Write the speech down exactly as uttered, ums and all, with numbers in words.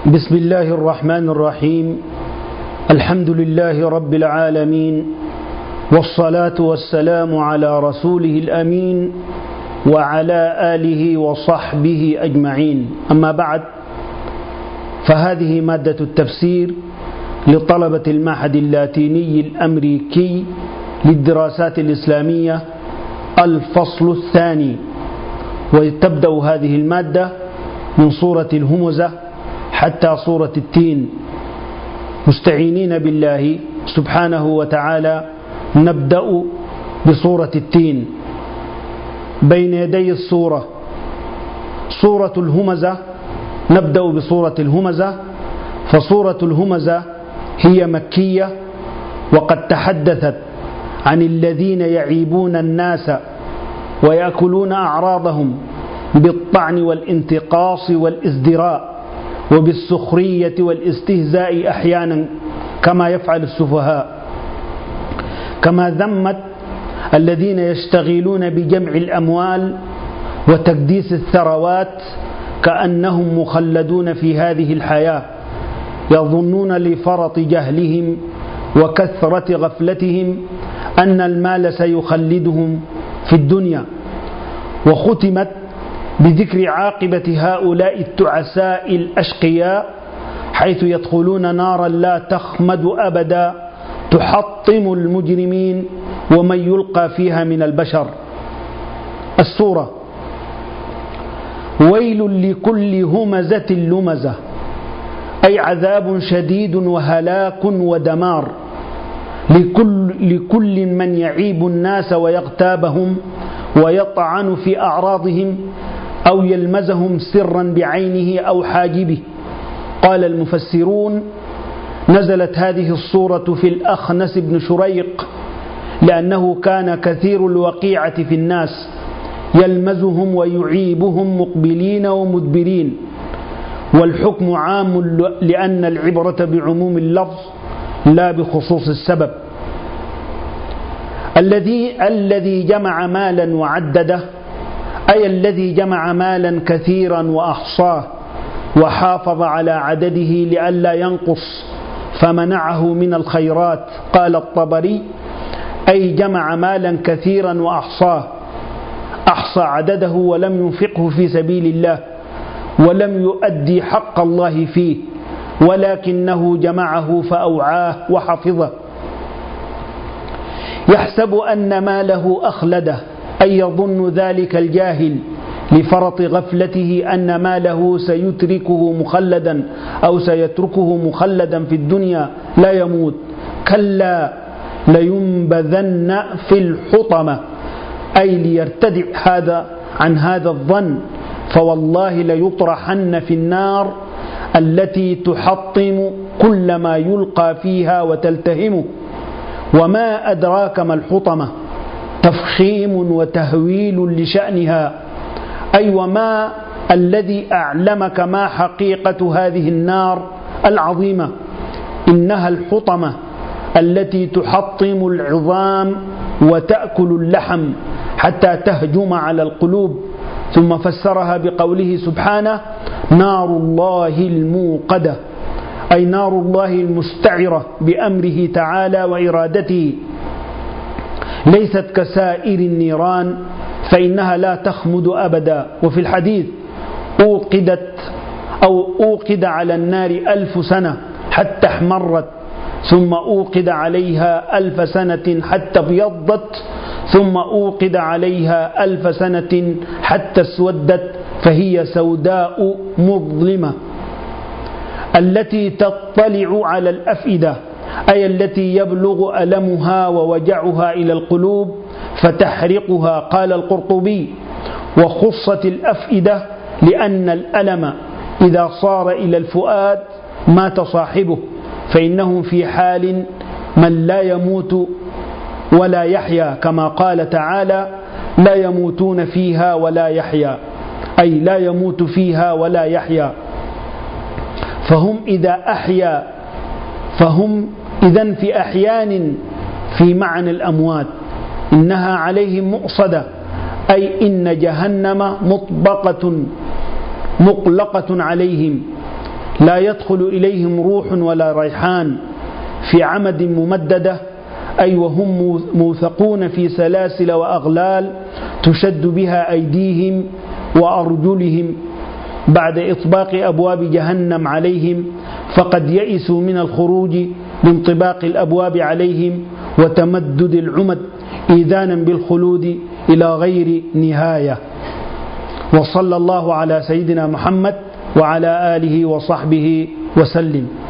بسم الله الرحمن الرحيم. الحمد لله رب العالمين، والصلاة والسلام على رسوله الأمين وعلى آله وصحبه أجمعين. أما بعد، فهذه مادة التفسير لطلبة المعهد اللاتيني الأمريكي للدراسات الإسلامية، الفصل الثاني. وتبدأ هذه المادة من سورة الهمزة حتى سورة التين. مستعينين بالله سبحانه وتعالى نبدأ بسورة التين. بين يدي السورة سورة الهمزة، نبدأ بسورة الهمزة. فسورة الهمزة هي مكية، وقد تحدثت عن الذين يعيبون الناس ويأكلون أعراضهم بالطعن والانتقاص والازدراء وبالسخرية والاستهزاء أحيانا كما يفعل السفهاء، كما ذمت الذين يشتغلون بجمع الأموال وتكديس الثروات كأنهم مخلدون في هذه الحياة، يظنون لفرط جهلهم وكثرة غفلتهم أن المال سيخلدهم في الدنيا. وختمت بذكر عاقبة هؤلاء التعساء الأشقياء، حيث يدخلون نارا لا تخمد أبدا تحطم المجرمين ومن يلقى فيها من البشر. السورة: ويل لكل همزة لمزة، أي عذاب شديد وهلاك ودمار لكل, لكل من يعيب الناس ويغتابهم ويطعن في أعراضهم أو يلمزهم سرا بعينه أو حاجبه. قال المفسرون: نزلت هذه السورة في الأخنس بن شريق، لأنه كان كثير الوقيعة في الناس، يلمزهم ويعيبهم مقبلين ومدبرين. والحكم عام لأن العبرة بعموم اللفظ لا بخصوص السبب. الذي الذي جمع مالا وعدده، أي الذي جمع مالا كثيرا وأحصاه وحافظ على عدده لئلا ينقص فمنعه من الخيرات. قال الطبري: أي جمع مالا كثيرا وأحصاه، أحصى عدده ولم ينفقه في سبيل الله ولم يؤدي حق الله فيه، ولكنه جمعه فأوعاه وحفظه. يحسب أن ماله أخلده، أي يظن ذلك الجاهل لفرط غفلته أن ماله سيتركه مخلدا أو سيتركه مخلدا في الدنيا لا يموت. كلا لينبذن في الحطمة، أي ليرتدع هذا عن هذا الظن، فوالله ليطرحن في النار التي تحطم كل ما يلقى فيها وتلتهمه. وما أدراك ما الحطمة، تفخيم وتهويل لشأنها، أي وما الذي أعلمك ما حقيقة هذه النار العظيمة. إنها الحطمة التي تحطم العظام وتأكل اللحم حتى تهجم على القلوب. ثم فسرها بقوله سبحانه: نار الله الموقدة، أي نار الله المستعرة بأمره تعالى وإرادته، ليست كسائر النيران فإنها لا تخمد أبدا. وفي الحديث: أوقدت أو أوقد على النار ألف سنة حتى احمرت، ثم أوقد عليها ألف سنة حتى ابيضت، ثم أوقد عليها ألف سنة حتى اسودت، فهي سوداء مظلمة. التي تطلع على الأفئدة، أي التي يبلغ ألمها ووجعها إلى القلوب فتحرقها. قال القرطبي: وخصت الأفئدة لأن الألم إذا صار إلى الفؤاد مات صاحبه، فإنهم في حال من لا يموت ولا يحيا، كما قال تعالى: لا يموتون فيها ولا يحيا، أي لا يموت فيها ولا يحيا. فهم إذا أحيا فهم إذن في أحيان في معنى الأموات. إنها عليهم مؤصدة، أي إن جهنم مطبقة مقلقة عليهم. لا يدخل إليهم روح ولا ريحان في عمد ممددة، أي وهم موثقون في سلاسل وأغلال تشد بها أيديهم وأرجلهم بعد إطباق أبواب جهنم عليهم، فقد يئسوا من الخروج بانطباق الأبواب عليهم وتمدد العمد إيذانا بالخلود إلى غير نهاية. وصلى الله على سيدنا محمد وعلى آله وصحبه وسلم.